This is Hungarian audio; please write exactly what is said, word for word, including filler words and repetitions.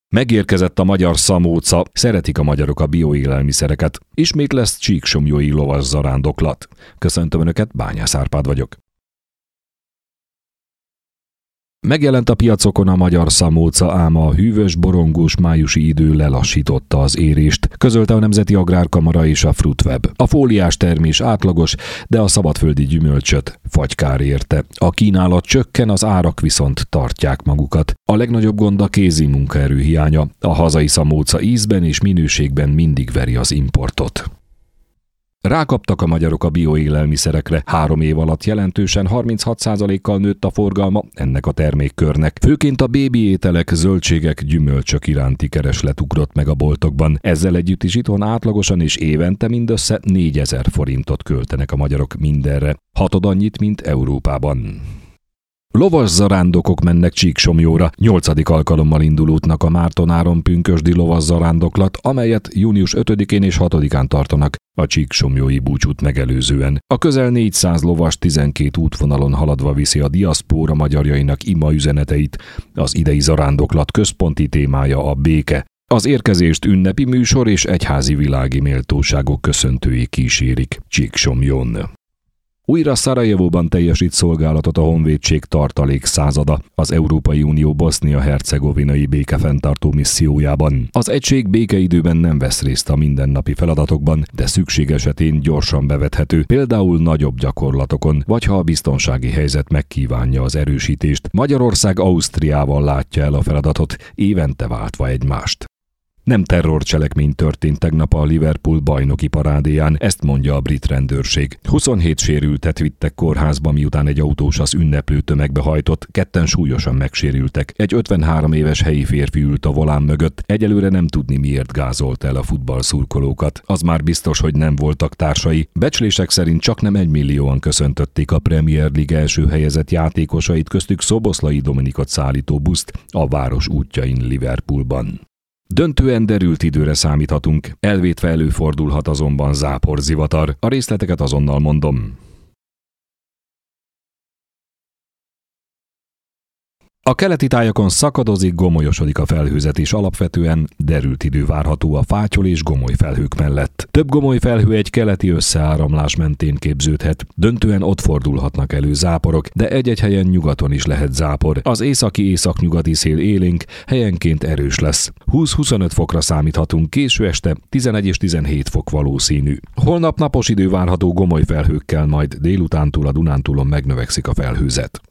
Megérkezett a magyar szamóca, szeretik a magyarok a bioélelmiszereket. Ismét lesz csíksomlyói lovas zarándoklat. Köszöntöm Önöket, Bányász Árpád vagyok. Megjelent a piacokon a magyar szamóca, ám a hűvös, borongós májusi idő lelassította az érést, közölte a Nemzeti Agrárkamara és a Fruitweb. A fóliás termés átlagos, de a szabadföldi gyümölcsöt fagykár érte. A kínálat csökken, az árak viszont tartják magukat. A legnagyobb gond a kézi munkaerő hiánya. A hazai szamóca ízben és minőségben mindig veri az importot. Rákaptak a magyarok a bioélelmiszerekre. Három év alatt jelentősen harminchat százalékkal nőtt a forgalma ennek a termékkörnek. Főként a bébi ételek, zöldségek, gyümölcsök iránti kereslet ugrott meg a boltokban. Ezzel együtt is itthon átlagosan és évente mindössze négyezer forintot költenek a magyarok mindenre. Hatod annyit, mint Európában. Lovas zarándokok mennek Csíksomlyóra. Nyolcadik alkalommal indul útnak a Márton-Áron pünkösdi lovas zarándoklat, amelyet június ötödikén és hatodikán tartanak a csíksomlyói búcsút megelőzően. A közel négyszáz lovas tizenkét útvonalon haladva viszi a diaszpóra magyarjainak ima üzeneteit. Az idei zarándoklat központi témája a béke. Az érkezést ünnepi műsor és egyházi világi méltóságok köszöntői kísérik Csíksomlyón. Újra Szarajevóban teljesít szolgálatot a honvédség tartalék százada az Európai Unió bosznia-hercegovinai békefenntartó missziójában. Az egység békeidőben nem vesz részt a mindennapi feladatokban, de szükség esetén gyorsan bevethető, például nagyobb gyakorlatokon, vagy ha a biztonsági helyzet megkívánja az erősítést. Magyarország Ausztriával látja el a feladatot, évente váltva egymást. Nem terrorcselekmény történt tegnap a Liverpool bajnoki parádéján, ezt mondja a brit rendőrség. huszonhét sérültet vittek kórházba, miután egy autós az ünneplő tömegbe hajtott, ketten súlyosan megsérültek. Egy ötvenhárom éves helyi férfi ült a volán mögött, egyelőre nem tudni, miért gázolt el a futballszurkolókat. Az már biztos, hogy nem voltak társai. Becslések szerint csaknem egymillióan köszöntötték a Premier League első helyezett játékosait, köztük Szoboszlai Dominikot szállító buszt a város útjain Liverpoolban. Döntően derült időre számíthatunk, elvétve előfordulhat azonban záporzivatar. A részleteket azonnal mondom. A keleti tájakon szakadozik, gomolyosodik a felhőzet, és alapvetően derült idő várható a fátyol és gomoly felhők mellett. Több gomoly felhő egy keleti összeáramlás mentén képződhet. Döntően ott fordulhatnak elő záporok, de egy-egy helyen nyugaton is lehet zápor. Az északi északnyugati szél élénk, helyenként erős lesz. húsz-huszonöt fokra számíthatunk, késő este tizenegy és tizenhét fok valószínű. Holnap napos idő várható gomoly felhőkkel, majd délutántól a Dunántúlon megnövekszik a felhőzet.